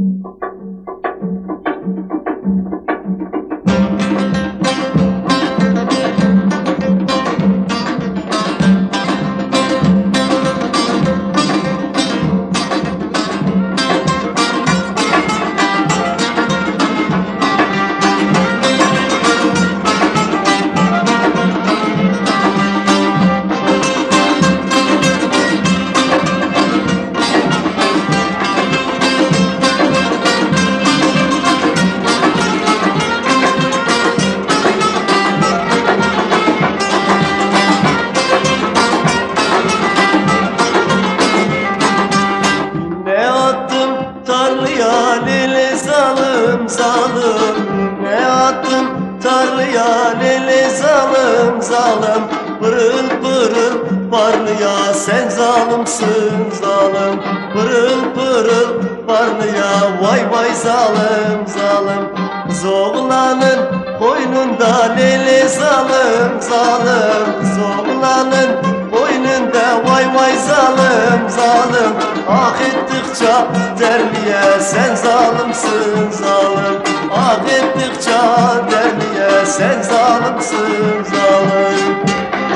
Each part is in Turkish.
Tarlaya lele zalım zalım, ne attım tarlaya lele zalım zalım. Pırıl pırıl parlaya sen zalımsın zalım, pırıl pırıl parlaya vay vay zalım zalım. Zoğlanın koynunda lele zalım zalım, zoğlanın boynunda vay vay zalım zalım. Ah ettikçe derliye sen zalimsin zalim, ah ettikçe derliye sen zalimsin zalim.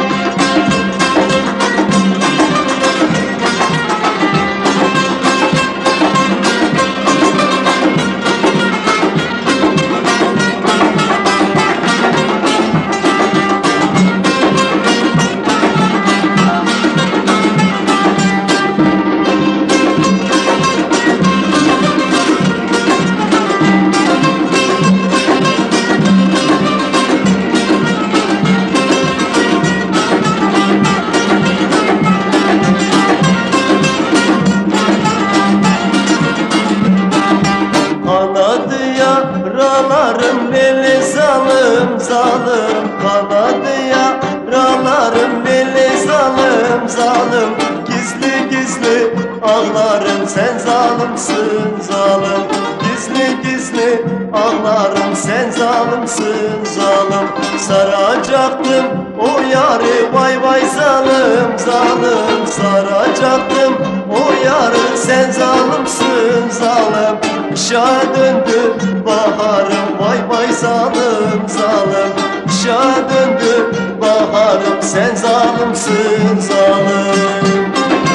Yaralarım lele zalım zalım, kanadı yaralarım lele zalım zalım. Gizli gizli ağlarım sen zalimsin zalim, gizli gizli ağlarım sen zalimsin zalim. Saracaktım o yarı vay vay zalim zalim, saracaktım o yarı sen zalimsin zalim. Kışa döndü baharım vay vay zalim zalim, kışa döndü baharım sen zalimsin zalim.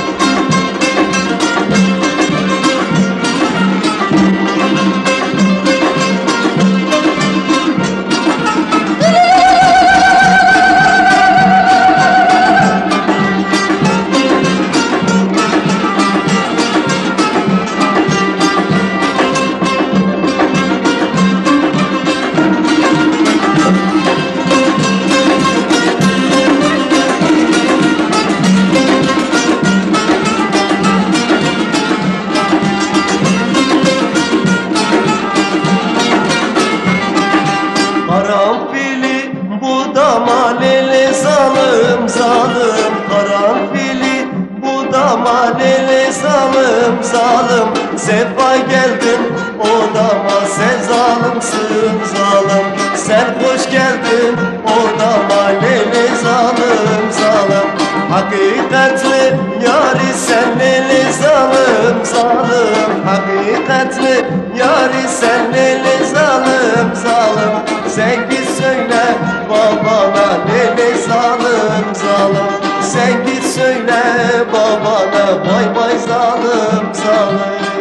Karanfili budama lele zalım zalım, karanfili budama lele zalım zalım. Sefa geldin odama sen zalimsin zalim, sen hoş geldin odama lele zalım zalim. Hakikatli yari sen lele zalım zalim, hakikatli yari sen lele zalım zalim. Sen git söyle babana lele zalim zalim, sen git söyle babana vay vay zalim zalim.